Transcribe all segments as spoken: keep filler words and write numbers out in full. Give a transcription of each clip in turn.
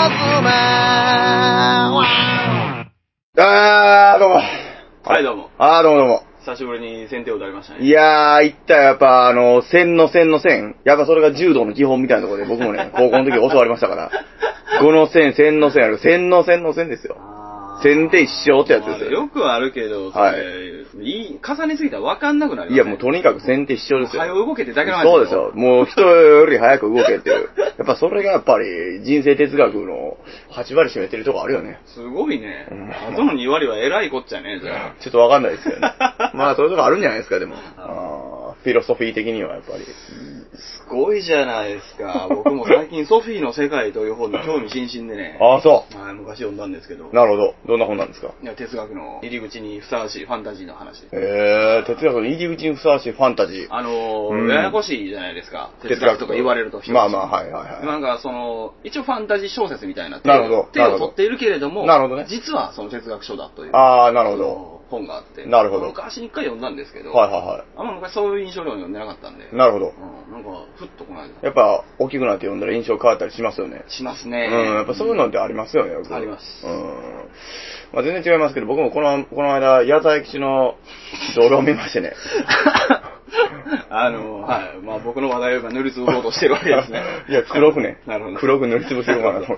あー、どうも。 はい、どうも。 あー、どうもどうも。 久しぶりに先手を打たれましたね。 いやー、いったやっぱ、あの、線の線の線。やっぱそれが柔道の基本みたいなところで僕もね、高校の時教わりましたから。この線、線の線ある。線の線の線ですよ。線で一生ってやつですよ。 よくあるけど、 はい。 い重ねすぎたら分かんなくなるよ、ね。 いや、もうとにかく線って一生ですよ。 早く動けってだけの話そうですよ。もう人より早く動けっていう。やっぱそれがやっぱり人生哲学のはち割占めてるとこあるよね。 すごいね。うん、あとのに割は偉いこっちゃね、じゃあ。 ちょっと分かんないですよね。まあそういうとこあるんじゃないですか、でも。あフィロソフィー的にはやっぱり。 すごいじゃないですか。僕も最近ソフィーの世界という本に興味津々でね。 ああ、そう。 はい、昔読んだんですけど。 なるほど。どんな本なんですか？ いや、哲学の入り口にふさわしいファンタジーの話。 へえ、哲学の入り口にふさわしいファンタジー。 あのー、 うん、 ややこしいじゃないですか。哲学とか言われると。 まあまあ、はいはいはい。 なんかその、一応ファンタジー小説みたいな手を手を取っているけれども、 なるほどね。 実はその哲学書だという。 ああ、なるほど。 本があって。 なるほど。 昔一回読んだんですけど、 はいはいはい。 あんま昔そういう印象では読んでなかったんで。 なるほど。 うん、なんか、ふっとこないだ。 やっぱ、大きくなって読んだら印象変わったりしますよね。 しますね。 うん、やっぱそういうのってありますよね、 あります。 うん。まあ全然違いますけど、僕もこの、この間、矢沢永吉の動画を見ましてね。 あの、はい。まあ僕の話題を今塗りつぶそうとしてるわけですね。 いや、黒くね。 なるほど。 黒く塗りつぶせようかなと思って。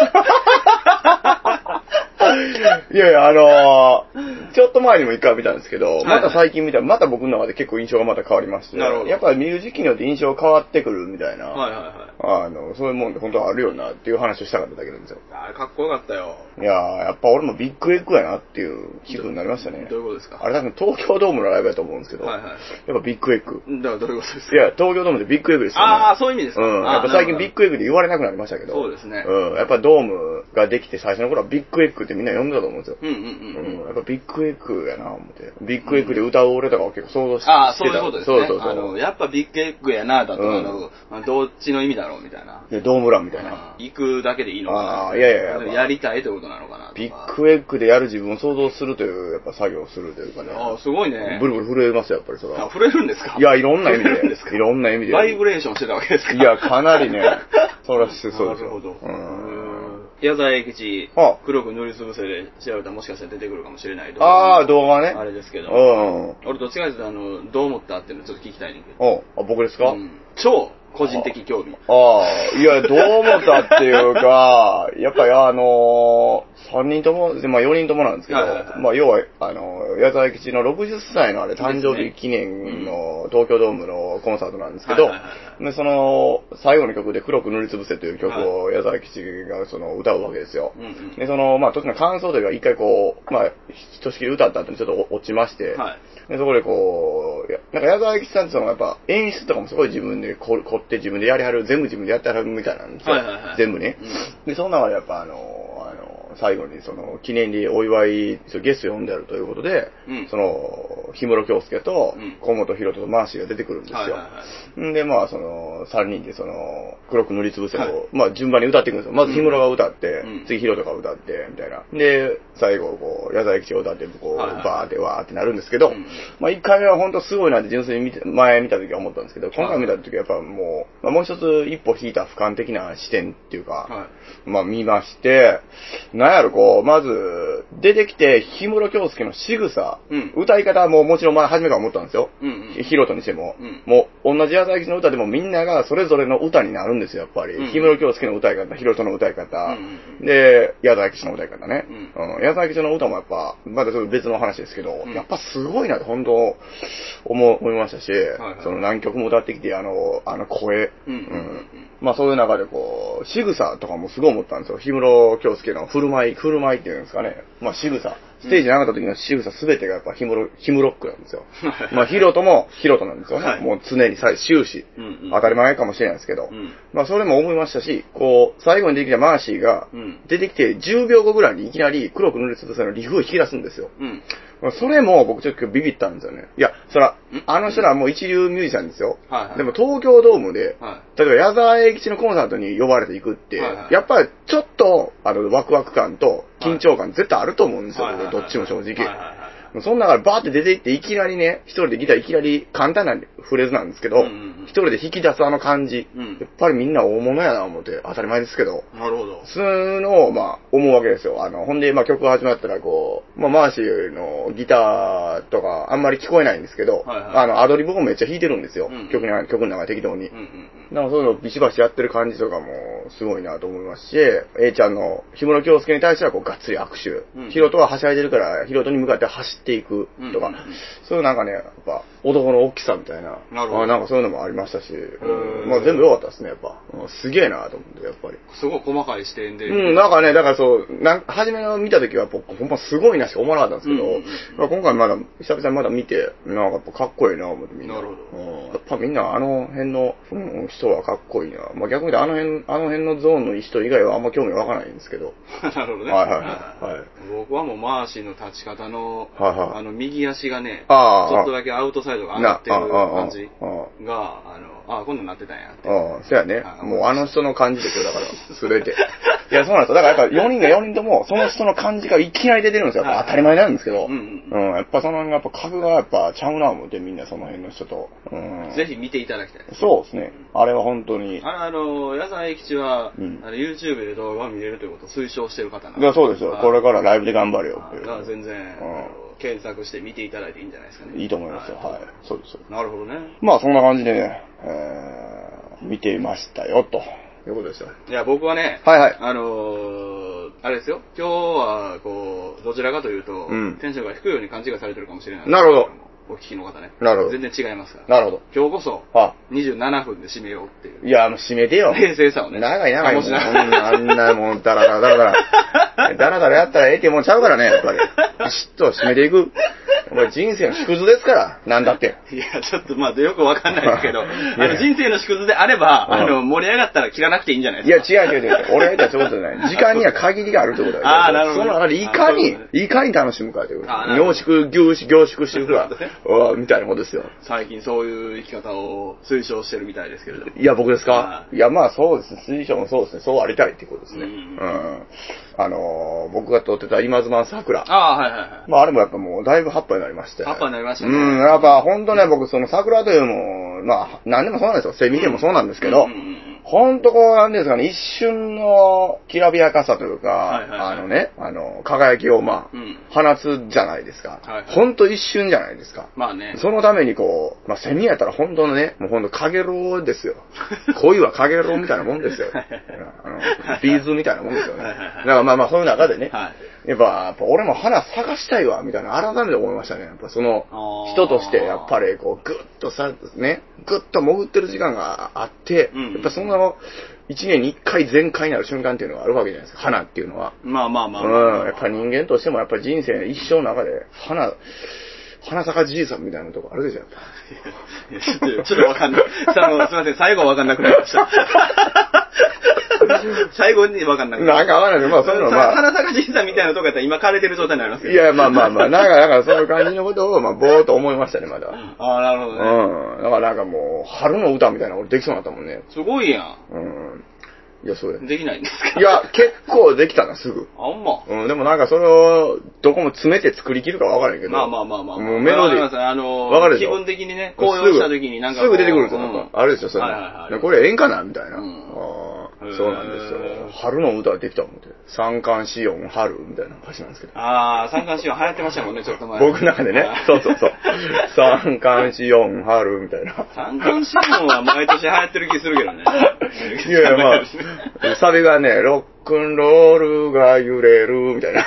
いやいや、あのー、ちょっと前にも一回見たんですけど、また最近見たら、また僕の中で結構印象がまた変わりまして、なるほど。やっぱり見る時期によって印象が変わってくるみたいな、はいはいはい。あの、そういうもんで本当はあるよなっていう話をしたかっただけなんですよ。 あれかっこよかったよ。 いやー、やっぱ俺もビッグエッグやなっていう気分になりましたね。 どういうことですか？ あれ多分東京ドームのライブやと思うんですけど、はいはい。やっぱビッグエッグ。 だからどういうことですか？ いや、東京ドームでビッグエッグですよね。 ああ、そういう意味ですか？ うん。やっぱ最近ビッグエッグで言われなくなりましたけど、 そうですね。 うん。やっぱドームができて最初の頃はビッグエッグってみんな呼んでたと思うんですよ。 うんうんうん。 うん、やっぱビッグエッグやな思って。ビッグエッグで歌う俺とかを結構想像してた。 ああ、そういうことですね。 そうそうそう。 あの、やっぱビッグエッグやなだと、うん、あの、どっちの意味だろうみたいな。 で、ドームランみたいな。 行くだけでいいのかな。 ああ、いやいやいや。 やりたいということなのかな。 ビッグエッグでやる自分を想像するという、やっぱ作業をするというかね。 ああ、すごいね。 ブルブル震えますよ、やっぱりそれは。 あ、震えるんですか？ いや、いろんな意味で。いろんな意味で。 バイブレーションしてたわけですか？ いや、かなりね、そらしてそうですよ。 なるほど。 うん。 矢沢永吉、黒く塗りつぶせで調べたらもしかしたら出てくるかもしれない動画。 ああ、動画ね。 あれですけど。 うん。 俺どっちかというと、あの、どう思ったっていうのちょっと聞きたいねんけど。 おあ、僕ですか？うん。 超個人的興味。 ああ、いや、どう思ったっていうか、やっぱりあのー、さんにんとも、まあよにんともなんですけど、まあ要は、あの、矢沢永吉のろくじゅっさいのあれ、誕生日記念の東京ドームのコンサートなんですけど、で、その、最後の曲で黒く塗りつぶせという曲を矢沢永吉がその歌うわけですよ。で、その、まあ、時の感想というか、一回こう、まあ、ひとしきり歌った後にちょっと落ちまして、で、そこでこう、なんか矢沢永吉さんってその、やっぱ演出とかもすごい自分で凝って自分でやりはる、全部自分でやってはるみたいなんですよ。全部ね。で、その中でやっぱあの、あの、最後にその、記念にお祝い、ゲスト呼んであるということで、うん、その、氷室京介と、河本大翔とマーシーが出てくるんですよ。んで、まあ、その、さんにんでその、黒く塗りつぶせを、はい、まあ、順番に歌っていくんですよ。まず氷室が歌って、うん、次大翔が歌って、みたいな。で、最後、こう、矢沢永吉が歌って、こう、バーってわーってなるんですけど、うん、まあ、いっかいめは本当すごいなって純粋に見て、前見た時は思ったんですけど、今回見た時はやっぱもう、まあ、もう一つ一歩引いた俯瞰的な視点っていうか、はい、まあ、見まして、なんやろ、こう、まず、出てきて、氷室京介の仕草、うん、歌い方ももちろん前初めから思ったんですよ。うんうん、ヒロトにしても、うん、もう、同じ矢沢永吉の歌でもみんながそれぞれの歌になるんですよ、やっぱり。氷室京介の歌い方、ヒロトの歌い方、うんうん、で、矢沢永吉の歌い方ね。うんうん、矢沢永吉の歌もやっぱ、まだちょっと別の話ですけど、うん、やっぱすごいなって本当思、思いましたし、はいはい、その何曲も歌ってきて、あの、あの声、うんうんうん、まあそういう中でこう、仕草とかもすごい思ったんですよ。氷室京介の振る舞い、振る舞いっていうんですかね。まあ仕草。ステージに上がった時の仕草すべてがやっぱヒムロ、ヒムロックなんですよ。まあヒロトもヒロトなんですよね。はい、もう常に終始、うんうん。当たり前かもしれないですけど。うん、まあそれも思いましたし、こう、最後に出てきたマーシーが、出てきてじゅうびょうごぐらいにいきなり黒く塗りつぶせのリフを引き出すんですよ。うんそれも僕ちょっとビビったんですよね。いや、そら、あの人らはもう一流ミュージシャンですよ。はいはい、でも東京ドームで、はい、例えば矢沢永吉のコンサートに呼ばれていくって、はいはい、やっぱりちょっと、あの、ワクワク感と緊張感絶対あると思うんですよ、はいはいはい、どっちも正直。はいはいはい、 その中でバーって出ていって、いきなりね、一人でギターいきなり簡単なフレーズなんですけど、一、うんうん、人で弾き出すあの感じ、うん、やっぱりみんな大物やな思って、当たり前ですけど、 なるほど。 そういうのを、まあ、思うわけですよ。あの、ほんで、まあ曲始まったら、こう、まあ、マーシーのギターとか、あんまり聞こえないんですけど、はいはい、あの、アドリブもめっちゃ弾いてるんですよ。うんうん、曲に、曲の中で適当に。うんうんうん、だからそういうのをビシバシやってる感じとかも、すごいなと思いますし、A ちゃんの氷室京介に対しては、こう、がっつり握手。うん、ヒロトははしゃいでるから、ヒロトに向かって走っていくとか、うんうんうん、そういうなんかね、やっぱ、男の大きさみたいな、なるほど。なんかそういうのもありましたし、うん、まあ全部良かったですね、やっぱ。すげえなと思って、やっぱり。 すごい細かい視点で。 うん、なんかね、だからそう、なん初めの見た時は、ほんますごいなしか思わなかったんですけど、うんうんうん、まあ、今回まだ、久々にまだ見て、なんかやっぱかっこいいな思ってみんな。なるほど。うん、やっぱみんなあの辺の、うん、人はかっこいいな。まあ逆に言うとあの辺、あの辺のゾーンの人以外はあんま興味わからないんですけど。 なるほどね。 はいはいはい。はい、 僕はもうマーシーの立ち方の、はいはい、あの右足がね、ちょっとだけアウトサイドが上がってる感じが、あの、あ、こんなになってたんやって。 ああ、そうやね。もうあの人の感じですよ、だから、すべて。いや、そうなんですよ。だからやっぱよにんがよにんとも、その人の感じがいきなり出てるんですよ。やっぱ当たり前なんですけど。うん、うん。やっぱその、やっぱ格がやっぱちゃうな思って、みんなその辺の人と。 うん、ぜひ見ていただきたい。 そうですね。あれは本当に。 ああの、矢沢永吉は、うん、あの YouTube で動画を見れるということを推奨してる方なんで。 いや、そうですよ。これからライブで頑張るよっていう。 だから全然、うん、検索して見ていただいていいんじゃないですかね。 いいと思いますよ。はい。はい、そうです。 なるほどね。 まあそんな感じでね、えー、見ていましたよ、ということですよ。 いや、僕はね、 はいはい。 あのー、あれですよ。今日は、こう、どちらかというと、うん、テンションが低いように勘違いされてるかもしれない。 なるほど。 お聞きの方ね。 なるほど。 全然違いますから。 なるほど。 今日こそ、にじゅうななふんで締めようっていう。 いや、もう締めてよ。 冷静さをね。 長い長いもん。あんなもん、だらだらだらだら。だらだらやったらええってもんちゃうからね、やっぱり。ピシッと締めていく。お前人生の縮図ですから、なんだって。 いや、ちょっとまあ、よくわかんないですけど、あの、人生の縮図であれば、あの、盛り上がったら切らなくていいんじゃないですか。 いや、違う違う違う。俺が言ったらそういうことじゃない。時間には限りがあるってことだよ。 ああ、なるほど。 その中でいかに、いかに楽しむかという。凝縮、凝縮、凝縮していくか。みたいなことですよ。 最近そういう生き方を推奨してるみたいですけれども。 いや、僕ですか？いや、まあそうですね。推奨もそうですね。そうありたいっていうことですね。うん。あのー、僕が撮ってた今妻桜。 ああ、はいはいはい。 まああれもやっぱもうだいぶ葉っぱになりまして。 葉っぱになりましたね。 うん、やっぱほんとね、僕その桜というも、まあ何でもそうなんですよ。セミでもそうなんですけど、うんうんうん、ほんとこうなんですかね、一瞬のきらびやかさというか、はいはいはい、あのね、あの、輝きをまあ、うん、放つじゃないですか。はいはい、ほんと一瞬じゃないですか。 まあね。 そのためにこう、まあセミやったらほんとのね、もうほんとかげろうですよ。恋はかげろうみたいなもんですよ。あのビーズみたいなもんですよね。だからまあまあそういう中でね、はい、やっぱ、やっぱ俺も花探したいわ、みたいな改めて思いましたね。やっぱその、人としてやっぱりこう、ぐっとさ、ね、ぐっと潜ってる時間があって、うんうん、やっぱその、一年に一回全開になる瞬間っていうのがあるわけじゃないですか。花っていうのは。 まあまあまあ、 まあ。うん。やっぱ人間としてもやっぱ人生の一生の中で、花、花坂じいさんみたいなとこあるでしょ、やっぱ。 いや、ちょっと、ちょっとわかんない。すいません、最後わかんなくなりました。最後にわかんなくななんかわかんないけど、まあそういうのまあ。 花坂じいさんみたいなとこやったら今枯れてる状態になりますけど。 いや、まあまあまあ、なんか、だからそういう感じのことを、まあ、ぼーっと思いましたね、まだ。 ああ、なるほどね。 うん。だからなんかもう、春の歌みたいなの俺できそうになったもんね。 すごいやん。 うん。いや、そうや。 できないんですか？ いや、結構できたな、すぐ。 あんま。 うん、でもなんかそれを、どこも詰めて作り切るかわからんけど。 まあまあまあまあ。 もうメロディー。 あのー、 わかるでしょ。 気分的にね、高揚した時になんかすぐ出てくるんですよ、なんか。あれですよ、それ。これええんかなみたいな。うん、そうなんですよ。春の歌できたもんで。三寒四温春みたいな歌詞なんですけど。 ああ、三寒四温流行ってましたもんね、ちょっと前。 僕の中でね。そうそうそう。三寒四温春みたいな。 三寒四温は毎年流行ってる気するけどね。 いやいや、まあ、サビがね、ロックンロールが揺れるみたいな。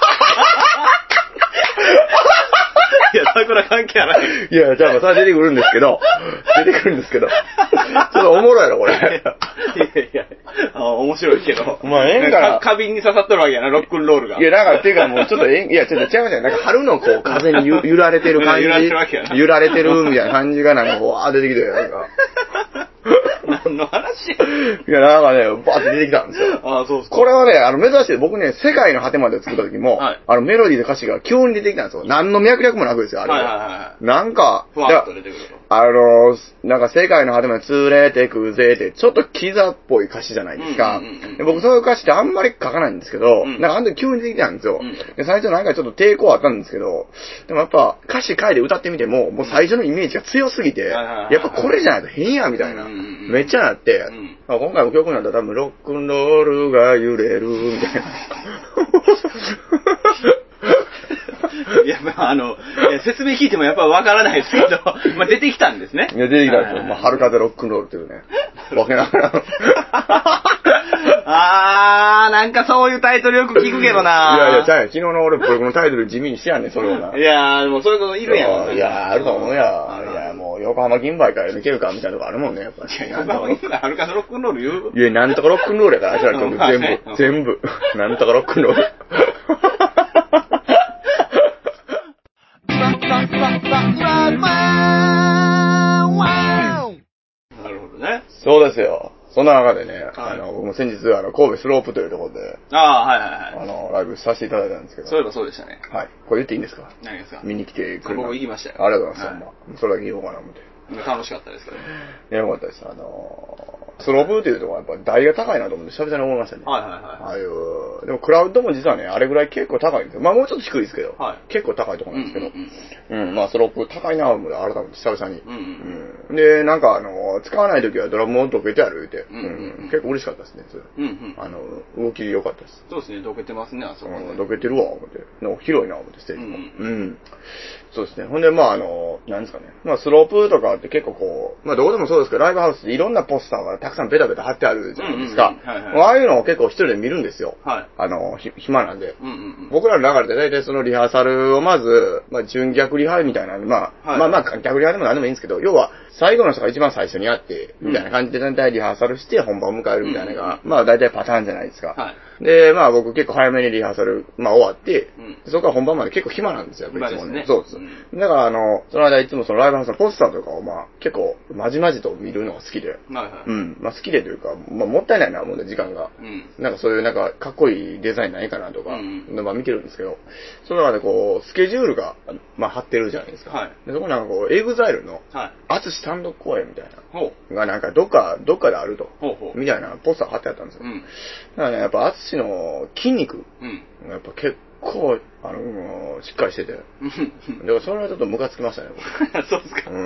いや、桜関係ない。 いや、じゃあ、それ出てくるんですけど、出てくるんですけど、ちょっとおもろいやろ、これ。いやいや、あ面白いけど。 まあ、ええんかな。 花瓶に刺さっとるわけやな、ロックンロールが。 いや、なんか、っていうかもう、ちょっとええ、いや、ちょっと違うじゃん。なんか、春のこう、風に揺られてる感じ。揺られてるわけやな。揺られてるみたいな感じが、なんか、こう、わー出てきて、なんか。 何の話？いや、なんかね、バーって出てきたんですよ。 ああ、そうですか。 これはね、あの、珍しい。僕ね、世界の果てまで作った時も、はい、あの、メロディーの歌詞が急に出てきたんですよ。何の脈略もなくですよ、あれは。はいはいはい。なんか、 ふわっと出てくると。 あの、なんか世界の果てまで連れてくぜって、ちょっとキザっぽい歌詞じゃないですか。うんうんうん、で僕そういう歌詞ってあんまり書かないんですけど、うん、なんかあの時急にできたんですよ、うん。で最初なんかちょっと抵抗あったんですけど、でもやっぱ歌詞書いて歌ってみても、もう最初のイメージが強すぎて、うん、やっぱこれじゃないと変やみたいな、うんうんうん、めっちゃなって、うん、今回も曲になったら多分ロックンロールが揺れるみたいな。 いや、まあ、あの、いや説明聞いてもやっぱわからないですけど、まあ出てきたんですね。 いや、出てきたんですよ。まあ、春風ロックンロールっていうね。わけながら。 あー、なんかそういうタイトルよく聞くけどな。 いやいや、ちゃうやん。昨日の俺、僕のタイトル地味にしてやんねん、それをな。 いやー、でもそういうこといるやん。 いやー、あると思うや。いや、もう、横浜銀杯から抜けるかみたいなとこあるもんね、やっぱり。 横浜銀杯、春風ロックンロール言う？ いや、なんとかロックンロールやから、あちら曲全部、全部。なんとかロックンロール。 なるほどね。 そうですよ。そんな中でね、はい、あの、僕も先日、あの、神戸スロープというところで、 ああ、はいはいはい。 あの、ライブさせていただいたんですけど。 そういえばそうでしたね。 はい。これ言っていいんですか？ 何ですか？ 見に来てくれた。 僕行きましたよ。 ありがとうございます。はい、それだけ言おうかな思って。 楽しかったですけどね。 いや、よかったです。あのー、スロープっていうところはやっぱ台が高いなと思って久々に思いましたね。 はいはいはい。 ああいう、でもクラウドも実はね、あれぐらい結構高いんですよ。まあもうちょっと低いですけど、はい、結構高いところなんですけど、うんうんうん、うん、まあスロープ高いなと思って改めて久々に。うんうんうん、で、なんかあのー、使わない時はドラムをどけて歩いて、うんうんうん、結構嬉しかったですね。うんうん、あの、動き良かったです。 そうですね、どけてますね、あそこ、ね。 うん、どけてるわ、思って。の広いな、思って、ステージも。うん、うん。そうですね。ほんで、まああの、なんですかね。まあスロープとかって結構こう、まあどこでもそうですけど、ライブハウスでいろんなポスターがたくさんベタベタ貼ってあるじゃないですか。ああいうのを結構一人で見るんですよ。はい。あの、ひ、暇なんで。うんうんうん、僕らの流れで大体そのリハーサルをまず、まあ準逆リハみたいな、まあ、はい、まあまあ逆リハでも何でもいいんですけど、要は最後の人が一番最初にやって、みたいな感じで大体リハーサルして本番を迎えるみたいなのが、うん、まあ大体パターンじゃないですか。はい。で、まあ僕結構早めにリハーサル、まあ終わって、うん、そこから本番まで結構暇なんですよ、いつもね。そうです。うん、だからあの、その間いつもそのライブハウスのポスターとかをまあ結構まじまじと見るのが好きで。はいはい。うん。まあ好きでというか、まあもったいないなもんで時間が。うん。なんかそういうなんかかっこいいデザインないかなとか、うん、まあ見てるんですけど、その中でこう、スケジュールが、まあ貼ってるじゃないですか。はい。でそこになんかこう、エグザイルの、はい。アツシ単独公演みたいな。ほう。がなんかどっか、どっかであると。ほうほう。みたいなポスター貼ってあったんですよ。うん。だからね、やっぱアツシの筋肉、うん。やっぱ結構、あの、しっかりしてて。うん。でもそれはちょっとムカつきましたね、 そうですか。うん。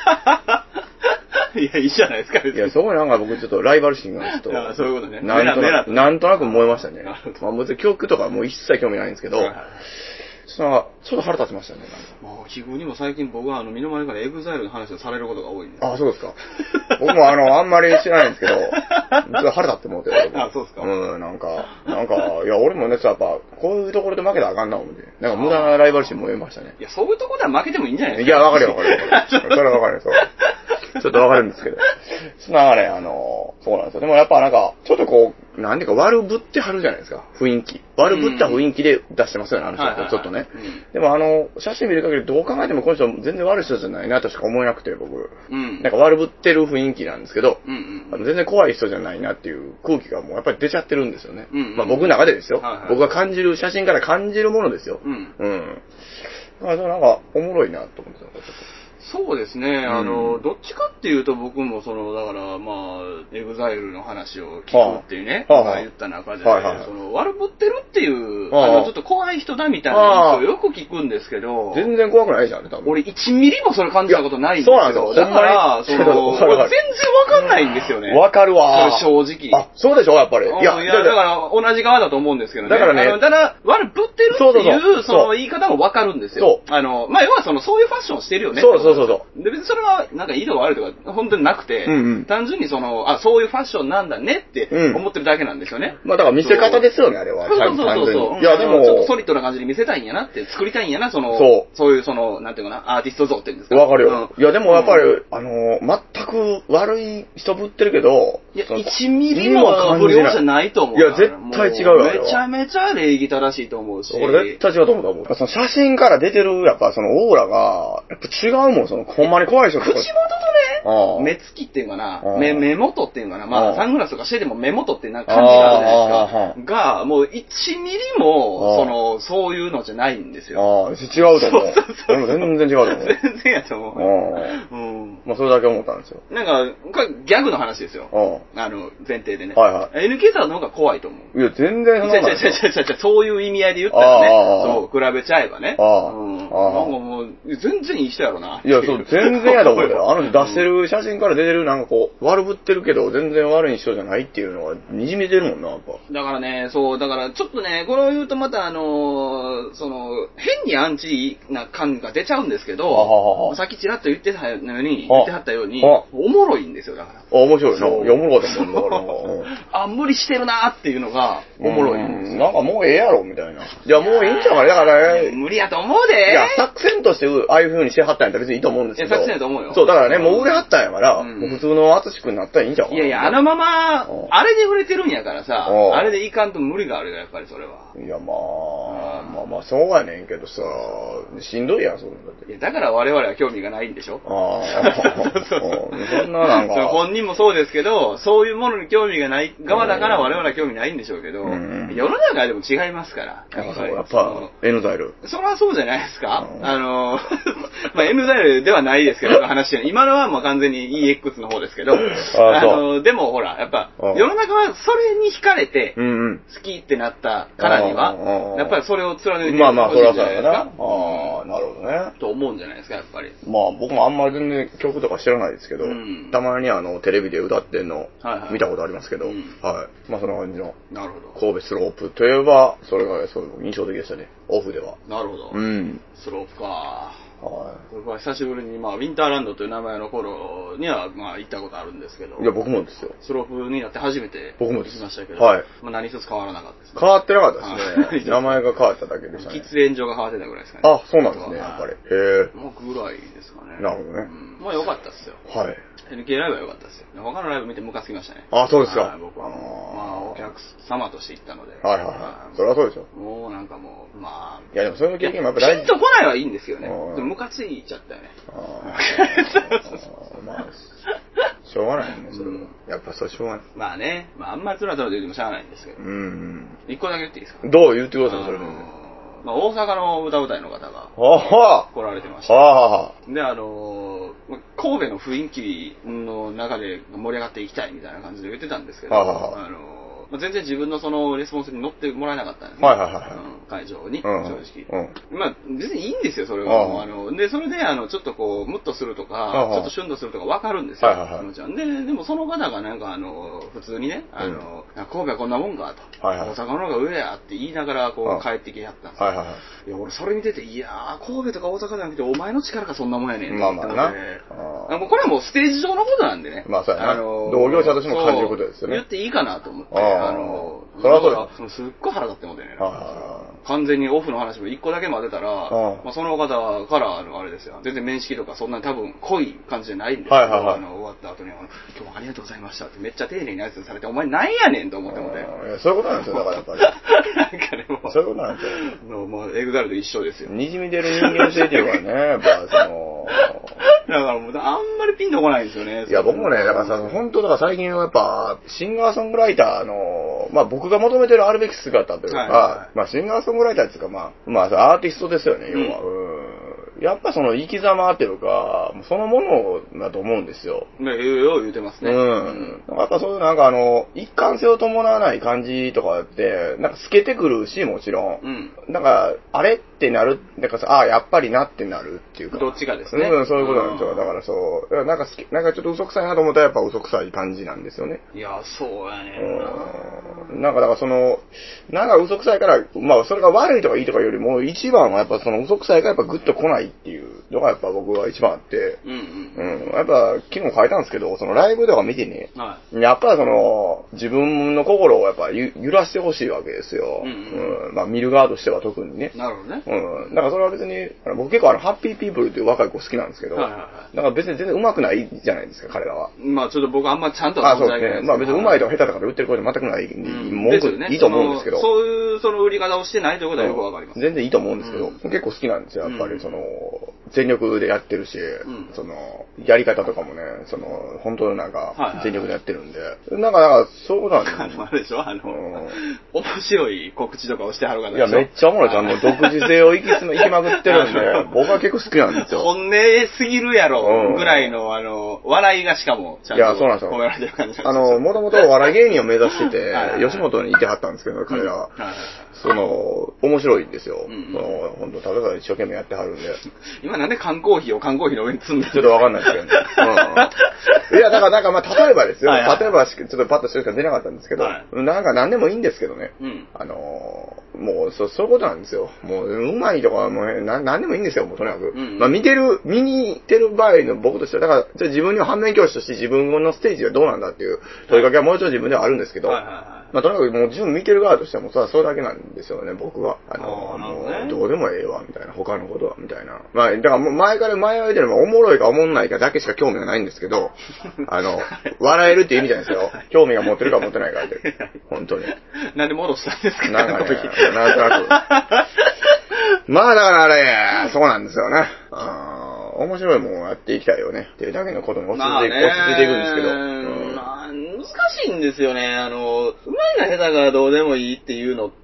いや、いいじゃないですか。 いや、そこになんか僕ちょっとライバル心がちょっと。 ああ、そういうことね。 なんとなく、なんとなく思いましたね。まあ、別に曲とかもう一切興味ないんですけど、はいはい、ちょっと腹立ちましたね。 まあ、奇遇にも最近僕はあの、身の回りからエグザイルの話をされることが多いんで。 ああ、そうですか。僕もあの、あんまり知らないんですけど、ちょっと腹立って思ってる。 あ、そうですか。 うん、なんか、なんか、いや、俺もね、やっぱ、こういうところで負けたらあかんな、思って。なんか無駄なライバル心も得ましたね。 いや、そういうところでは負けてもいいんじゃないですか。いや、わかるよ、わかるよ。それはわかるよ、そう。ちょっとわかるんですけど。そのね、あの、そうなんですよ。でもやっぱなんか、ちょっとこう、なんていうか悪ぶってはるじゃないですか、雰囲気。悪ぶった雰囲気で出してますよね、あの人って、ちょっとね。でもあの、写真見る限りどう考えてもこの人全然悪い人じゃないなとしか思えなくて、僕。うん、なんか悪ぶってる雰囲気なんですけど、うんうん、あの全然怖い人じゃないなっていう空気がもうやっぱり出ちゃってるんですよね。うんうん、まあ僕の中でですよ、はいはい。僕が感じる、写真から感じるものですよ。うん。うん。だからなんか、おもろいなと思ってた。 そうですね、あの、うん、どっちかっていうと僕もその、だから、まあ、エグザイルの話を聞くっていうね、はあはあ、言った中で、はいはいはい、その、悪ぶってるっていう、はあ、あの、ちょっと怖い人だみたいな印象をよく聞くんですけど、 全然怖くないじゃんね、多分。 俺いちミリもそれ感じたことないんですよ。そうなんですよ。だから、その、全然わかんないんですよね。 わかるわ。 それ正直。 あ、そうでしょ、やっぱり。いや、いやだから同じ側だと思うんですけどね。だからね、あの、ただ、悪ぶってるっていう、そうそうそうその言い方もわかるんですよ。そう。あの、まあ、要はその、そういうファッションをしてるよね。 そうそうそうそう。 で、別にそれは、なんか、いいとか悪いとか、本当になくて、うんうん、単純にその、あ、そういうファッションなんだねって思ってるだけなんですよね。 うん、まあ、だから見せ方ですよね、あれは。 そうそうそうそう。いや、でも、ちょっとソリッドな感じに見せたいんやなって、作りたいんやな、その、そう。そういう、その、なんていうかな、アーティスト像っていうんですか。 わかるよ。うん、いや、でもやっぱり、うん、あの、全く悪い人ぶってるけど、 いや、いちミリも不良じゃないと思う。 いや、絶対違うよ。 めちゃめちゃ礼儀正しいと思うし。 俺絶対違うと思う。その写真から出てる、やっぱそのオーラが、やっぱ違うもん、その、ほんまに怖い人とか。 口元とね、 ね、目つきっていうかな、目、目元っていうかな、まあ、サングラスとかしてでも目元ってなんか感じがあるじゃないですか。が、もういちミリも、その、そういうのじゃないんですよ。 ああ、違うと思う。そうそうそう。全然違うと思う。 全然やと思う。 うん。まあ、それだけ思ったんですよ。 なんか、これギャグの話ですよ。あの、前提でね。 はいはい。 エヌケー さんの方が怖いと思う。 いや、全然そんなことない。そういう意味合いで言ったらね、そう、比べちゃえばね。 ああ。 うん。なんかもう、全然いい人やろな。 いや、そう、全然やと思うよ。あの出してる写真から出てるなんかこう、悪ぶってるけど、全然悪い人じゃないっていうのが、にじみ出るもんな、やっぱ。 だからね、そう、だからちょっとね、これを言うとまたあの、その、変にアンチな感が出ちゃうんですけど、さっきちらっと言ってたように、言ってはったように、おもろいんですよ、だから。 あ、面白いな。いや、おもろかったもん、だから。 あ、無理してるなっていうのが、おもろいんですよ。 なんかもうええやろ、みたいな。いや、もういいんちゃうかね、だからね。 無理やと思うで。 いや、作戦として、ああいう風にしてはったんやったら別にいいと思うんですけど。 作戦やと思うよ。 そう、だからね、もう売れはったんやから、もう普通のアツシ君になったらいいんちゃうかな。 いやいや、あのまま、あれで売れてるんやからさ、あれでいかんと無理があるよ、やっぱりそれは。 いや、まあ、まあまあ、そうやねんけどさ、しんどいやん、そういうのだって。 いや、だから我々は興味がないんでしょ。 ああ。そうそうそう。そんななんか。 本人もそうですけど、そういうものに興味がない側だから我々は興味ないんでしょうけど、世の中でも違いますから。 やっぱ、やっぱ、エヌザイル。 それはそうじゃないですか。あの、まあ、エヌザイルではないですけど、話は。今のはもう完全に イーエックス の方ですけど、あの、でもほら、やっぱ、世の中はそれに惹かれて、好きってなったからには、やっぱりそれを貫いてるまあまあ、それはそうやな。ああ、なるほどね。 と思うんじゃないですか、やっぱり。 まあ、僕もあんまり全然曲とか知らないですけど、たまにあの、テレビで歌ってんの、見たことありますけど、はい。まあ、そんな感じの、 なるほど。 神戸スロープといえば、それがすごい印象的でしたね。オフでは。 なるほど。 うん。 スロープか。 はい。 僕は久しぶりに、まあ、ウィンターランドという名前の頃には、まあ、行ったことあるんですけど。 いや、僕もですよ。 スロープになって初めて僕もです行きましたけど。 はい。 まあ、何一つ変わらなかったです、 ね。変わってなかったですね。名前が変わっただけでしたね。 喫煙所が変わってたぐらいですかね。 あ、そうなんですね、やっぱり。へえ。 もうぐらいですかね。 なるほどね。 うん、まあ、良かったっすよ。 はい。 エヌケー ライブは良かったですよ。他のライブ見てムカつきましたね。 あ、そうですか。はい、 僕は。まあ、お客様として行ったので。 はいはいはい。それはそうですよ。 もうなんかもう、まあ。 いやでもそういう経験もやっぱ大事。ピンと来ないはいいんですよね。でもムカついちゃったよね。 まあ、しょうがないね、それは。やっぱそうしょうがない。 まあね、まああんまりつらつらと言ってもしゃあないんですけど。うん。一個だけ言っていいですか？ どう言ってください、それで。 まあ、大阪の歌うたいの方が来られてました。で、あのー、神戸の雰囲気の中で盛り上がっていきたいみたいな感じで言ってたんですけど、あのーまあ、全然自分のそのレスポンスに乗ってもらえなかったんですね。はいはいはい。うん、会場に、正直。うん、まあ、別にいいんですよ、それは。あの、で、それで、あの、ちょっとこう、ムッとするとか、ちょっとシュンとするとか分かるんですよ。はいはいはい。ちゃんで、でもその方がなんか、あの、普通にね、あの、うん、神戸はこんなもんかと。はいはい。大阪の方が上やって言いながら、こう、帰ってきはったんですよ。はいはいはい。いや、俺それ見てて、いやー、神戸とか大阪じゃなくて、お前の力がそんなもんやねん。まあまあな。あもうこれはもうステージ上のことなんでね。まあそうやな。あの、同業者としても感じることですよね。言っていいかなと思って、あの、それはそうだ。すっごい腹立ってもてね。完全にオフの話も一個だけ混ぜたら、まあ、その方から、あの、あれですよ。全然面識とかそんな多分濃い感じじゃないんですけど、あの、終わった後に、今日もありがとうございましたってめっちゃ丁寧に挨拶されて、お前なんやねんと思ってもね。そういうことなんですよ、だからやっぱり。なんかでも。そういうことなんですよ。もう、エグザイルと一緒ですよ。にじみ出る人間性っていうかね、やっぱその、だからもう、あんまりピンとこないんですよね。いや、僕もね、だからさ、本当だから最近はやっぱ、シンガーソングライターの、まあ僕が求めてるあるべき姿というか、はいはい、まあシンガーソングライターっていうか、まあ、まあアーティストですよね、要は。うんやっぱその生き様っていうか、そのものだと思うんですよ。ね、よう言うてますね。うん。やっぱそういうなんかあの、一貫性を伴わない感じとかって、なんか透けてくるし、もちろん。うん。なんか、あれってなる、なんかさ、ああ、やっぱりなってなるっていうか。どっちかですね。うん、そういうことなんですよ。だからそう、なんか好き、なんかちょっと嘘くさいなと思ったらやっぱ嘘くさい感じなんですよね。いや、そうやねんな。うん。なんかだからその、なんか嘘くさいから、まあそれが悪いとかいいとかよりも、一番はやっぱその嘘くさいからやっぱグッと来ないっていうのがやっぱ僕は一番あって、うんうん。うん。やっぱ昨日書いたんですけど、そのライブとか見てね、はい、やっぱその自分の心をやっぱ揺らしてほしいわけですよ。うん、うんうん。まあ見る側としては特にね。なるほどね。うん。だからそれは別に、僕結構あのハッピーピープルっていう若い子好きなんですけど、はいはいはい、だから別に全然上手くないじゃないですか、彼らは。まあちょっと僕あんまちゃんとは存じ上げないですけど。あ、そうですね。まあ別に上手いとか下手とかで売ってること全くない、うん、文句、ね、いいと思うんですけど。そういうその売り方をしてないということはよくわかります。全然いいと思うんですけど、うん、結構好きなんですよ、やっぱりその、 全力でやってるし、 うん、 その、やり方とかもね、その、本当なんか、全力でやってるんで、 はいはいはい、 なんか、なんか、そういうことなんだ、ね。あの、あれでしょあの、うん、面白い告知とかをしてはる方でしょ。 いや、めっちゃおもろいです。あの、独自性を生きつめ、生きまくってるんで、僕は結構好きなんですよ。 本音すぎるやろ、ぐらいの、あの、笑いがしかも、ちゃんと込められてる感じなんですよ。 あの、もともとお笑い芸人を目指してて、吉本にいてはったんですけど、彼らは。その、面白いんですよ。うんうん、その、本当ただただ一生懸命やってはるんで。 今なんで缶コーヒーを缶コーヒーの上に積んでるちょっとわかんないですけどね。うん、いや、だから、なんかまあ、例えばですよ。はいはい、例えば、ちょっとパッとしてるしか出なかったんですけど、はい、なんか何でもいいんですけどね。うん、あの、もう、そ、そういうことなんですよ。もう、うまいとか、もう、な、なんでもいいんですよ、もうとにかく。うんうん、まあ、見てる、見に行ってる場合の僕としては、だから、じゃあ自分には反面教師として自分のステージはどうなんだっていう問いかけはもう一度自分ではあるんですけど、はいはいはい、まあ、とにかくもう自分見てる側としてはもうそれはそれだけなんですよね、僕は。あの、あもう、どうでもええわ、みたいな、他のことは、みたいな。まあ、だからもう前から前は言ってるのはおもろいかおもんないかだけしか興味がないんですけど、あの、笑えるっていう意味じゃないですよ。興味が持ってるか持ってないかって。本当に。 なんで戻したんですかなんかね、なんとなく。まあだからあれ、そうなんですよね。あ面白いものをやっていきたいよね。っていうだけのことに落ち着いて、落ち着いていくんですけど。うんまあ、難しいんですよね。あの、うまいが下手がどうでもいいっていうのって、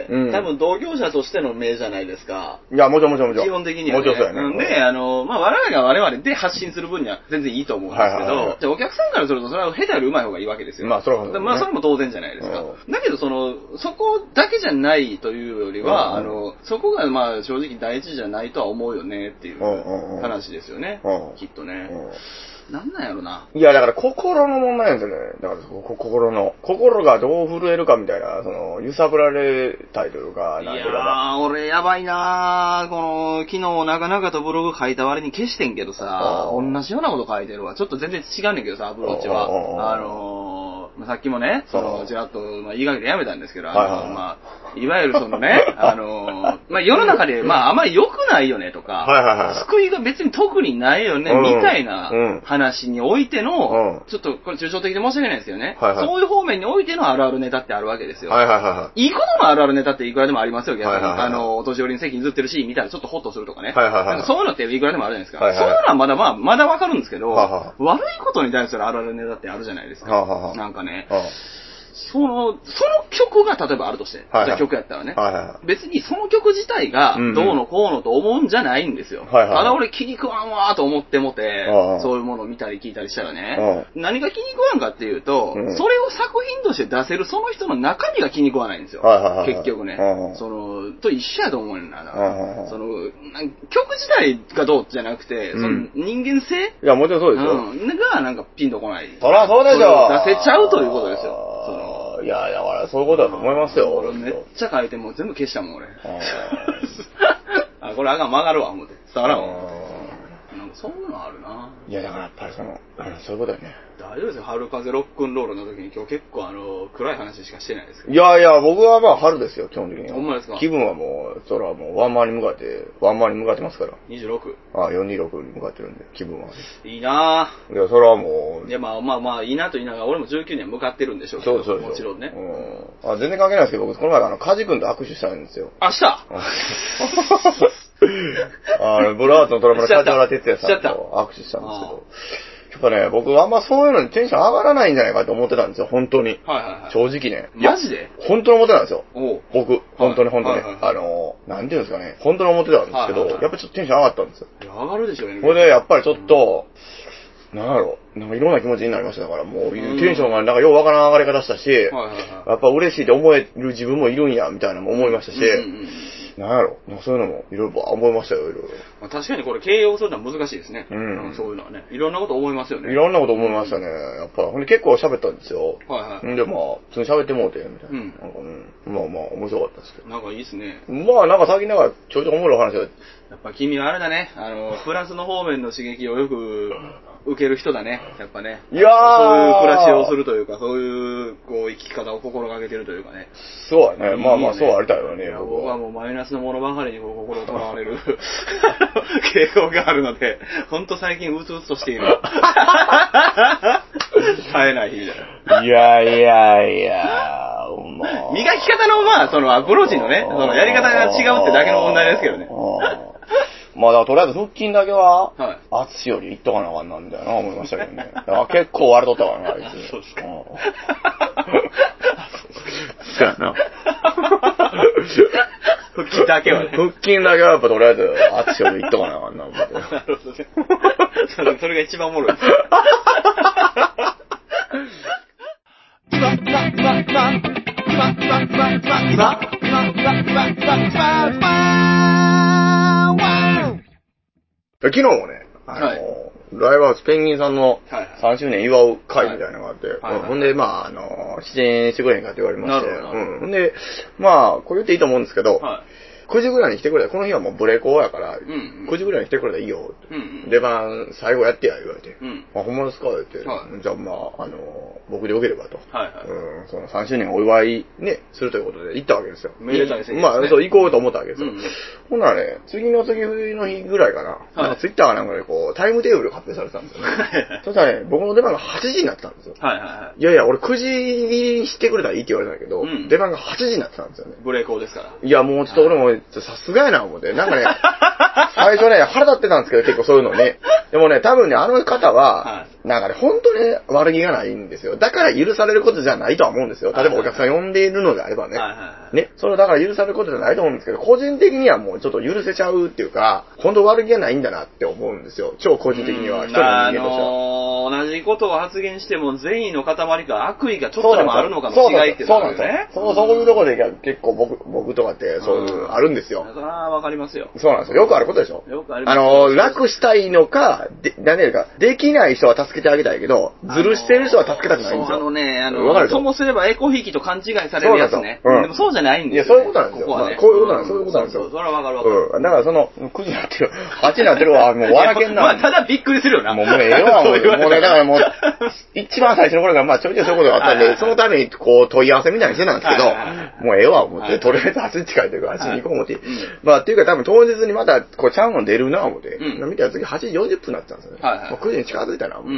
うん、多分同業者としての名じゃないですか。 いや、もちろんもちろんもちろん。 基本的には、ね。 もちろんそうやね。 なんで、あの、まあ我々が我々で発信する分には全然いいと思うんですけど、はいはいはい、じゃあお客さんからするとそれは下手よりうまい方がいいわけですよ。 まあそれはそう、 ね、まあそれも当然じゃないですか。うん、だけどその、そこだけじゃないというよりは、うん、あの、そこがまあ正直第一じゃないとは思うよねっていう話ですよね。うん、きっとね。うんなんなんやろな。 いや、だから心の問題なんですよね。だから心の。心がどう震えるかみたいな、その、揺さぶられたいというか、 なんていうか。いやー、俺やばいなー。この、昨日なかなかとブログ書いた割に消してんけどさ、同じようなこと書いてるわ。ちょっと全然違うねんけどさ、アプローチは。あのー、さっきもね、その、ちらっと、まあ、言いかけてやめたんですけど、あの、はいはい、まあ、いわゆるそのね、あの、まあ、世の中で、まあ、あまり良くないよねとか、はいはいはい、救いが別に特にないよね、うん、みたいな話においての、うん、ちょっとこれ抽象的で申し訳ないですけどね、はいはい、そういう方面においてのあるあるネタってあるわけですよ。はいはいはい、いいことのあるあるネタっていくらでもありますよ、逆に。はいはいはい、あの、お年寄りに席にずってるシーン見たらちょっとホッとするとかね。はいはいはい、なんかそういうのっていくらでもあるじゃないですか。はいはい、そういうのはまだまあ、まだわかるんですけど、はいはい、悪いことに対するあるあるネタってあるじゃないですか。はいはい、なんかね。はいその、その曲が例えばあるとして、はいはい、じゃあ曲やったらね、はいはい、別にその曲自体がどうのこうのと思うんじゃないんですよ。はいはい、ただ俺気に食わんわーと思ってもて、はいはい、そういうものを見たり聞いたりしたらね、はい、何が気に食わんかっていうと、うん、それを作品として出せるその人の中身が気に食わないんですよ。はいはいはい、結局ね、はいはい。その、と一緒やと思うねんな。はいはい、その、曲自体がどうじゃなくて、うん、その人間性、 いや、もちろんそうですよ。 うん、がなんかピンとこない。 そりゃそうでしょ。 出せちゃうということですよ。そのいや、だからそういうことだと思いますよ。 俺めっちゃ書いてもう全部消したもん、俺。あ、これあかん、曲がるわ、思って。伝わらんわ。なんかそういうのあるな。 いや、だからやっぱりその、そういうことだよね。 大丈夫ですよ、春風ロックンロールの時に今日結構あの、暗い話しかしてないですけど。 いやいや、僕はまあ春ですよ、基本的には。 ほんまですか？ 気分はもう、それはもうワンマンに向かって、ワンマンに向かってますから。 にじゅうろく。 ああ、よんじゅうろくに向かってるんで、気分は。 いいなぁ。 いや、それはもう。 いや、まあまあまあ、いいなと言いながら、俺もじゅうきゅうには向かってるんでしょうけど。そうそうそう。もちろんね。 うん。あ、全然関係ないですけど、僕、この前あの、カジ君と握手したんですよ。 明日あの、ブルーアーツのドラムの梶原哲也さんと握手したんですけど。やっぱね、僕あんまそういうのにテンション上がらないんじゃないかと思ってたんですよ、本当に。はいはいはい。正直ね。 マジで？ 本当に思ってたんですよ。僕、本当に本当に。あの、なんていうんですかね、本当に思ってたんですけど、やっぱちょっとテンション上がったんですよ。 いや、上がるでしょうね。 これでやっぱりちょっと、なんやろ、なんかいろんな気持ちになりましたから、もうテンションがなんかようわからん上がり方したし、やっぱ嬉しいって思える自分もいるんや、みたいなのも思いましたし、なんやろ、そういうのもいろいろ思いましたよ、いろいろ。 まあ、確かにこれ形容するのは難しいですね。うん。そういうのはね。いろんなこと思いますよね。 いろんなこと思いましたね。やっぱ、ほんで結構喋ったんですよ。はいはい。で、まあ、普通に喋ってもうて、みたいな。うん。なんかうん。まあまあ、面白かったですけど。 なんかいいですね。 まあ、なんか最近なんかちょいちょい面白い話が。やっぱ君はあれだね。あの、プラスの方面の刺激をよく受ける人だね。やっぱね。いやー。そういう暮らしをするというか、そういう、こう、生き方を心がけてるというかね。 そうだね。まあまあ、そうありたいよね。 僕はもうマイナスのものばかりに心をとらわれる傾向があるので、ほんと最近うつうつとしている。耐えない日みたいな。 いやいやいや、 もう。磨き方の、まあ、そのアプローチのね、そのやり方が違うってだけの問題ですけどね。 まあだからとりあえず腹筋だけは、はい。アツシよりいっとかなあかんなんだよな、思いましたけどね。だから結構割れとったからな、あいつ。そうですか。そうやな。 腹筋だけはね。 腹筋だけはやっぱとりあえず、アツシよりいっとかなあかんな、思って。なるほどね。 それ、それが一番おもろいです。今、今、今、今、今、今、今、今、今、今、今、 昨日もね、あの、はい、ライブハウスペンギンさんのさんしゅうねん祝う会みたいなのがあって、はいはいはい、ほんで、まあ、あの、出演してくれへんかって言われまして、うん。ほんで、まあ、これ言っていいと思うんですけど、はい、くじぐらいに来てくれた。この日はもうブレコやから、うんうん、くじぐらいに来てくれたらいいよって、うんうん、出番最後やってや言われて、うん、あ、ほんまですかって言って、はい、じゃあまあ、あの、僕でよければと、はいはい、うん、そのさんしゅうねんお祝いね、するということで行ったわけですよ。 めでたいですね。 まあ、そう、行こうと思ったわけですよ。うんうん、ほんならね、次の次の日ぐらいかな、はい、なんかツイッターかなんかでこう、タイムテーブルが発表されてたんですよね。そしたらね、僕の出番がはちじになってたんですよ。はいはいはい。いやいや、俺くじにしてくれたらいいって言われたんだけど、うん、出番がはちじになってたんですよね。 ブレイクですから。 いや、もうちょっと俺も、さすがやな思って、なんかね、最初ね、腹立ってたんですけど、結構そういうのね。でもね、多分ね、あの方は、はい、なんかね、本当にね、悪気がないんですよ。だから許されることじゃないとは思うんですよ。例えばお客さん呼んでいるのであればね。はいはいはい、ね、それだから許されることじゃないと思うんですけど、個人的にはもうちょっと許せちゃうっていうか、本当悪気がないんだなって思うんですよ。超個人的には、一人の人間としては。 あのー、同じことを発言しても、善意の塊か悪意がちょっとでもあるのかの違いってそうなんですよ。そう、そういうところで結構僕、僕とかってそういうあるんですよ。 それはわかりますよ。 そうなんですよ。よくあることでしょ。 よくあります。 あのー、楽したいのか、で、何やるか、できない人は助けてあげたいけど、ずるしてる人は助けたくないんですよ。 あのね、あの、ともすればエコひいきと勘違いされるやつね。うん、でもそうじゃないんですよ、ね。いや、そういうことなんですよ。ここはね、まあ、こういうことなんです、そういうことなんですよ。 そうそう、それはわかるわかる。 うん。だからその、くじになってる、はちになってるわ、もう笑けんな。 まあ、ただびっくりするよな。 もう、もうええわ、もう。もうね、だからもう、一番最初の頃からまあちょいちょいそういうことがあったんで、そのためにこう問い合わせみたいにしてたんですけど、もうええわ、思って、とりあえずはちに近いというか、はちに行こう思って。まあ、っていうか多分当日にまた、こう、ちゃうの出るな、思って。見たら次はちじよんじゅっぷんになってたんですよね。くじに近づいたな、思って。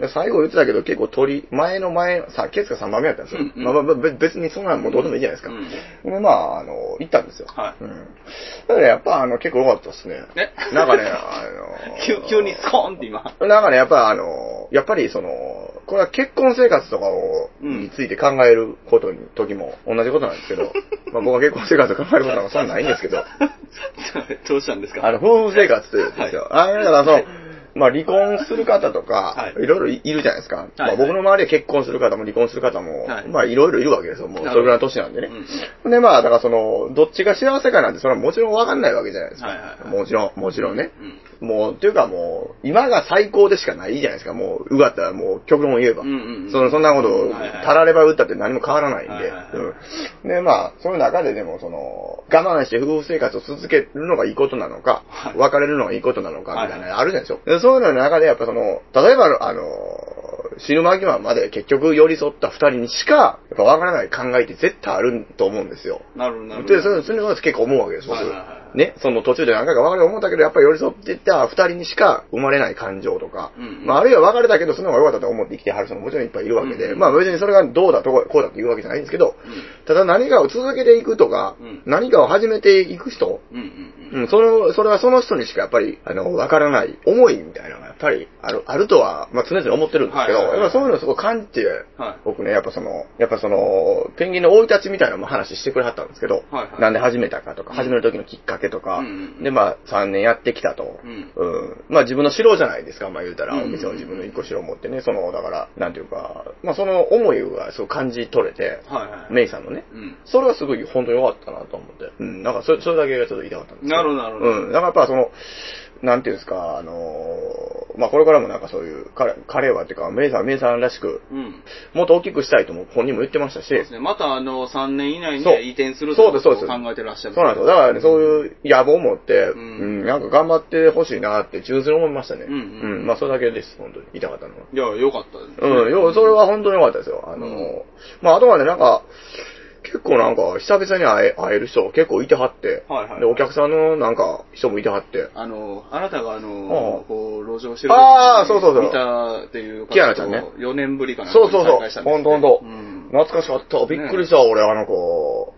最後言ってたけど結構鳥、前の前、さ、ケースがさんばんめやったんですよ。まあまあ別にそんなのもうどうでもいいじゃないですか。で、まあ、あの、行ったんですよ。はい。うん。だからやっぱあの、結構良かったですね。えなんかね、あの、急にスコーンって今。 なんかね、やっぱあの、やっぱりその、これは結婚生活とかを、について考えることに、時も同じことなんですけど、まあ僕は結婚生活を考えることなんかそんなないんですけど。 どうしたんですか？ あの、夫婦生活というんですよ。はい、あだからその、まあ離婚する方とか、はい、いろいろいるじゃないですか。はい、まあ、僕の周りで結婚する方も離婚する方も、はい、まあいろいろいるわけですよ。もうそれぐらいの年なんでね。うん、でまあ、だからその、どっちが幸せかなんて、それはもちろんわかんないわけじゃないですか。はいはいはい、もちろん、もちろんね。うん、もう、っていうかもう、今が最高でしかないじゃないですか。もう、うがったらもう極論を言えば。うんうんうん、そのそんなことを、たられば打ったって何も変わらないんで。はいはいはいうん、で、まあ、そういう中ででも、その、我慢して夫婦生活を続けるのがいいことなのか、はい、別れるのがいいことなのか、みたいな、あるじゃないですか。そういうのの中でやっぱその、例えばあの、死ぬ間際まで結局寄り添った二人にしか、やっぱわからない考えって絶対あると思うんですよ。 なるほど、なるほど。 で、そういうのは結構思うわけです、僕。はいはいはい、ね、その途中で何回か別れる思ったけど、やっぱり寄り添っていった二人にしか生まれない感情とか、うんうん、まああるいは別れたけど、その方が良かったと思って生きてはる人ももちろんいっぱいいるわけで、うんうん、まあ別にそれがどうだとこうだって言うわけじゃないんですけど、うん、ただ何かを続けていくとか、うん、何かを始めていく人、うんうんうん、その、それはその人にしかやっぱり、あの、わからない思いみたいなのがやっぱりある、あるとは、まあ常々思ってるんですけど、はいはいはい、やっぱそういうのをすごい感じて、はい、僕ね、やっぱその、やっぱその、ペンギンの生い立ちみたいなのも話してくれはったんですけど、はいはい、なんで始めたかとか、始める時のきっかけとか、うんうんうん、で、まあさんねんやってきたと、うんうん、まあ自分の城じゃないですか、まあ言うたら、お店を自分の一個城を持ってね、その、だから、なんていうか、まあその思いがすごい感じ取れて、はいはい、メイさんのね、うん、それはすごい本当に良かったなと思って、うん、なんかそれ、それだけがちょっと言いたかったんですけど。 なるほど、なるほど。 うん、だからやっぱその、なんていうんですか、あのー、まあ、これからもなんかそういう、彼、彼はっていうか、メイさん、メイさんらしく、うん、もっと大きくしたいとも本人も言ってましたし。そうですね。またあの、さんねん以内に移転するということを考えてらっしゃる。 そうなんですよ。だからね、そういう野望を持って、うん、うん、なんか頑張ってほしいなって、純粋に思いましたね。うん、うん、うん。まあ、それだけです、本当に。言いたかったのは。 いや、よかったです、ね。 うん、よ、それは本当によかったですよ。あのー、うん、まあ、あとはね、なんか、結構なんか、久々に会え、会える人結構いてはって、はいはいはい、で、お客さんのなんか、人もいてはって。 あの、あなたがあの、こう、路上してるああ、そうそうそう。 見たっていうキアナちゃんね。 よねんぶりかな。 そうそうそう。ほんとほんと。懐かしかった。びっくりした、ね、俺、あの子。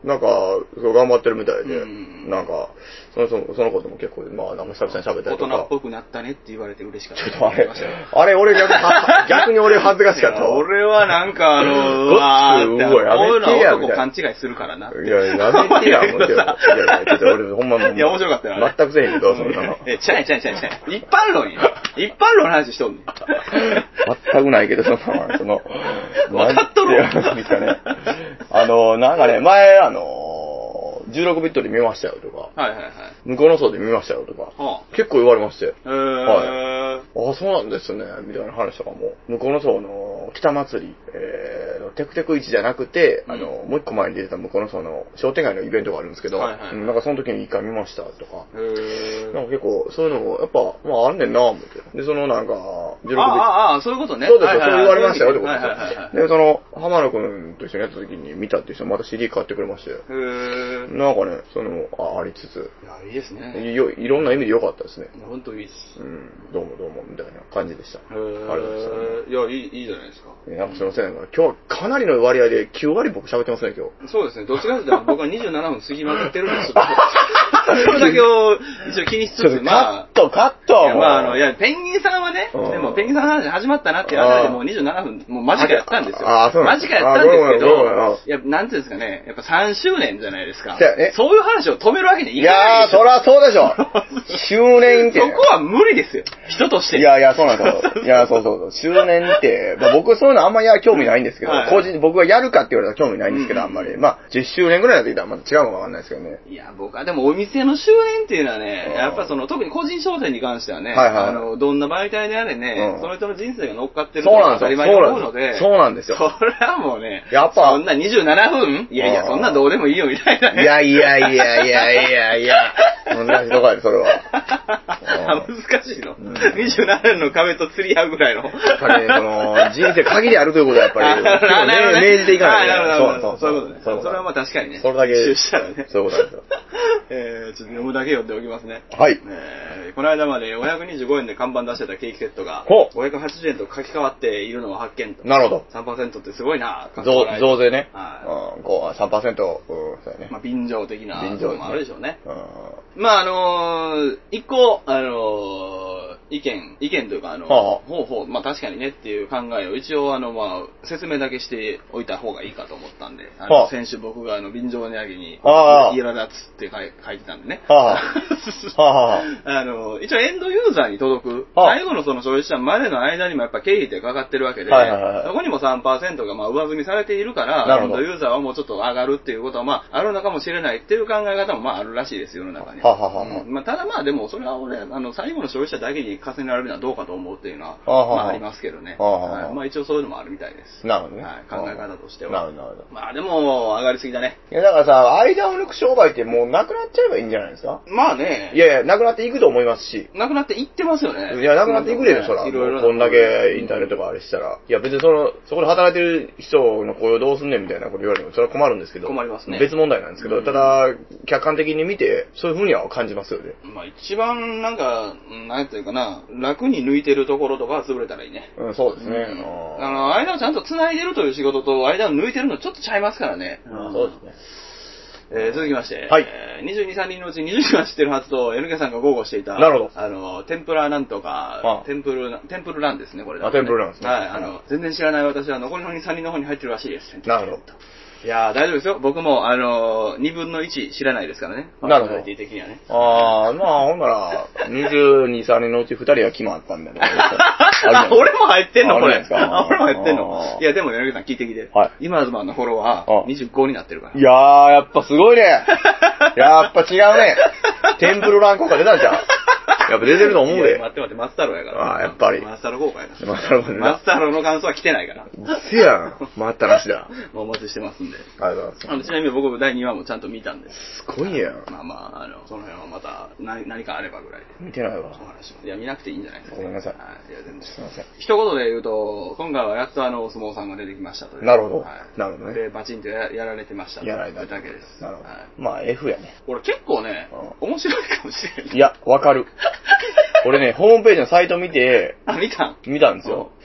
なんか、そう頑張ってるみたいで、なんか、その、その、そのことも結構、まあ、なんか久々に喋ったりとか。 大人っぽくなったねって言われて嬉しかった。 ちょっとあれ、あれ、俺逆に、逆に俺恥ずかしかったわ。 俺はなんか、あの、うわーって、こういうのは男勘違いするからな。 いや、やめてや、もう。いやいや、ちょっと俺、ほんまもう。 いや、面白かったよ。 全くせえへんけど、そんなの。 え、ちゃいちゃいちゃいちゃい。一般論や。一般論の話しとんの。 全くないけど、その、その、 分かっとるですかね。あの、なんかね、前、あの、じゅうろくビットで見ましたよとか、 はいはいはい。 向こうの層で見ましたよとか、はあ、結構言われまして。へー。はい。 あ、そうなんですね、みたいな話とかも。向こうの層の北祭り、えー、テクテク市じゃなくて、うん、あの、もう一個前に出てた向こうの層の商店街のイベントがあるんですけど、はいはい、なんかその時に一回見ましたとか、へー。なんか結構そういうのも、やっぱ、まああんねんなぁ思って。で、そのなんか、 じゅうろくビット。ああ、ああ、そういうことね。 そうですよ、はいはいはい、そう言われましたよってことですよ。はいはいはい、で、その、浜野くんと一緒にやった時に見たっていう人また シーディー 買ってくれまして。へー。なんかね、その、あ、ありつつ。 いや、いいですね。 い, いろんな意味で良かったですね。 本当いいです。 うん、どうもどうも、みたいな感じでした。へー。あれですよね。いや、いい、いいじゃないですか。 なんかすいません、今日はかなりの割合できゅう割僕喋ってますね、今日。 そうですね、どっちかというと僕はにじゅうななふん過ぎまくってるんですよ。それだけを一応気にしつつ、まあ。カット、カットまあ、あの、いや、ペンギンさんはね、でもペンギンさんの話始まったなっていうあたりでもうにじゅうななふん、もうマジかやったんですよ。ああ、そうなんですか。マジかやったんですけど、いや、なんていうんですかね、やっぱさんしゅうねんじゃないですか。そういう話を止めるわけにいかないでしょ。 いやー、そらそうでしょ。周年って。 そこは無理ですよ。人として。 いやいや、そうなんですよ。いや、そうそうそう。周年って、まあ、僕そういうのあんまり興味ないんですけど、はい、個人、僕がやるかって言われたら興味ないんですけど、うん、あんまり。まあ、じゅっしゅうねんぐらいだと言ったらまた違うのかわかんないですけどね。 いや、僕はでもお店の周年っていうのはね、やっぱその、特に個人商店に関してはね、はいはい、あの、どんな媒体であれね、うん、その人の人生が乗っかってるのが当たり前と思うので、 そうなんですよ。 それはもうね、 やっぱ、 そんなにじゅうななふんいやいや、そんなどうでもいいよみたいな、ね。 いやいやいやいやいやいや、難しいとこやで、それは。 難しいの。にじゅうななねんの壁と釣り合うぐらいの。 やっぱりね、その、人生限りあるということはやっぱり、ね、明示でいかないと。そうそういうことね。それはまあ確かにね。 それだけ。 一周したらね。 そういうことなんですよ。 えー、ちょっと読むだけ読んでおきますね。 はい。 えー、この間までごひゃくにじゅうごえんで看板出してたケーキセットが、ごひゃくはちじゅうえんと書き換わっているのを発見と。 なるほど。 さんパーセント ってすごいな。 増増税ね。はい。うん、こう、さんパーセント、うん、そうやね。 まあ、便乗的な。 便乗もあるでしょうね。 うん。 まあ、あのー、一個、あのー、意見、意見というか、あの、はあ、ほうほう、まあ確かにねっていう考えを一応、あの、まあ、説明だけしておいた方がいいかと思ったんで、あの、はあ、先週僕があの、便乗値上げに、 はあ、 いらだつって書い書いてたんでね。 はあ、はあ、あの、一応エンドユーザーに届く、はあ、最後のその消費者までの間にもやっぱ経費ってかかってるわけで、はいはいはい、そこにも さんパーセント がまあ上積みされているから、エンドユーザーはもうちょっと上がるっていうことはまあ、あるのかもしれないっていう考え方もまああるらしいですよ、世の中に。はあはあはあ、うん、まあ、ただまあでも、それは俺、あの、最後の消費者だけに重ねられるのはどうかと思うっていうのは、あまあありますけどね。はい、まあ一応そういうのもあるみたいです。 なるほどね。 はい、考え方としては。 なるほど、なるほど。 まあでも、上がりすぎだね。 いや、だからさ、間を抜く商売ってもうなくなっちゃえばいいんじゃないですか？ まあね。 いやいや、なくなっていくと思いますし。 なくなっていってますよね。 いや、なくなっていくでしょ、そら。いろいろ。こんだけインターネットがあれしたら。いや、別にその、そこで働いてる人の雇用どうすんねんみたいなこと言われても、それは困るんですけど。 困りますね。 別問題なんですけど、ただ、客観的に見て、そういうふうには感じますよね。 まあ一番、なんか、なんていうかな、楽に抜いてるところとかは潰れたらいいね。 うん、そうですね。 うん、あの、間をちゃんと繋いでるという仕事と、間を抜いてるのちょっとちゃいますからね。 うん、そうですね。 えー、続きまして、 はい、 えー、にじゅうに、さんにんのうちにじゅうにんは知ってるはずと、エヌケー さんが豪語していた、 なるほど。 あの、天ぷらなんとか、ああテンプル、テンプルランですね、これだ、ね。 あ、テンプルランですね。 はい、あの、全然知らない私は残りのさんにんの方に入ってるらしいです。 なるほど。 いやー、大丈夫ですよ。僕も、あのー、にぶんのいち知らないですからね。 なるほど。 的にはね。 あー、まあ、ほんなら、にじゅうに、さんにんのうちふたりは決まったんだね。 俺も入ってんのこれ。俺も入ってんの。いや、でもね、皆さん聞いてきて。はい。今ズマンのフォロワー、にじゅうごになってるから。 いやー、やっぱすごいね。やっぱ違うね。テンプルラン効果出たんちゃう？やっぱ出てると思うで。 待って待って、松太郎やから。 ああ、やっぱり。 松太郎効果やな。 松太郎効果。 松太郎の感想は来てないから。 せやん。待ったらしだ。 もうお待ちしてますんで。 ありがとうございます。 ちなみに僕だいにわもちゃんと見たんです。 すごいやん。 まあまあ、あの、その辺はまた何、何かあればぐらいで。 見てないわ。 お話します。いや、見なくていいんじゃないですか。 ごめんなさい。 はい。いや、全然。 すいません。 一言で言うと、今回はやっとあの、お相撲さんが出てきましたという。 なるほど。 はい。 なるほどね。 で、バチンと や, やられてましたと。 やられただけです。 なるほど。はい、まあ、F やね。 俺結構ね、うん、面白いかもしれない。 いや、わかる。俺ね、ホームページのサイト見て、 あ、見た見たんですよ。そ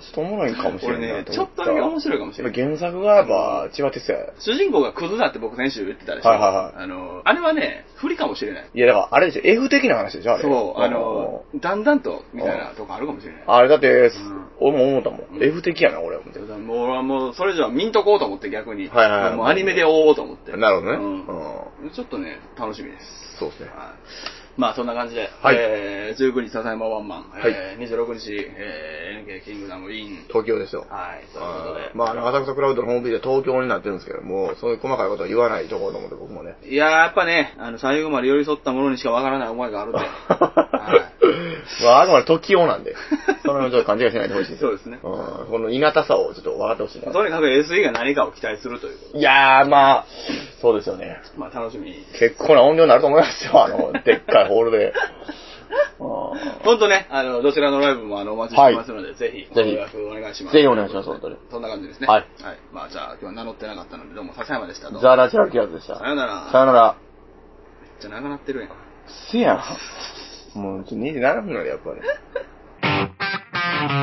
っとおもろいかもしれないな俺ね、ちょっとだけ面白いかもしれない。 原作がやっぱ、千葉哲也。 主人公がクズだって僕先週言ってたでしょ。 はいはいはい。 あの、あれはね、不利かもしれない。 いや、だからあれでしょ、F 的な話でしょ、あれ。 そう、あの、だんだんと、みたいなとこあるかもしれない。 あれだって、俺も思ったもん。F 的やな、俺は思って。 もう俺はもう、それじゃ見んとこうと思って逆に。 はいはいはい。 もうアニメで追おうと思って。 なるほどね。 うん。ちょっとね、楽しみです。 そうですね。 まあそんな感じで、 はい、 えー、じゅうくにち笹山ワンマン、 はい、 えー、にじゅうろくにち、えー、エヌケー キングダムイン。 東京ですよ。 はい、ということで。 まあ、浅草クラウドのホームページで東京になってるんですけども、そういう細かいことは言わないところと思って僕もね。 いやー、やっぱね、あの、最後まで寄り添ったものにしかわからない思いがあるんで。はい。 まあ、あくまで時用なんで、それをちょっと勘違いしないでほしいです。 そうですね。 うん。この稲田さをちょっと分かってほしいな。 とにかく エスイー が何かを期待するということ。 いやー、まあ、そうですよね。 まあ楽しみに。 結構な音量になると思いますよ、あの、でっかいホールで。 ほんとね、あの、どちらのライブもあの、お待ちしてますので、はい、ぜひ、ご予約お願いします。 ぜひお願いします、本当に。 そんな感じですね。 はい。 はい。まあじゃあ、今日は名乗ってなかったので、どうも、笹山でした。 ザ・ラチャラキアズでした。 さよなら。 さよなら。 めっちゃ長なってるやん。 せやん。もう、にじゅうななふんなのやっぱり。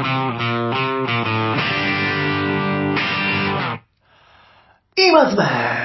今ズバー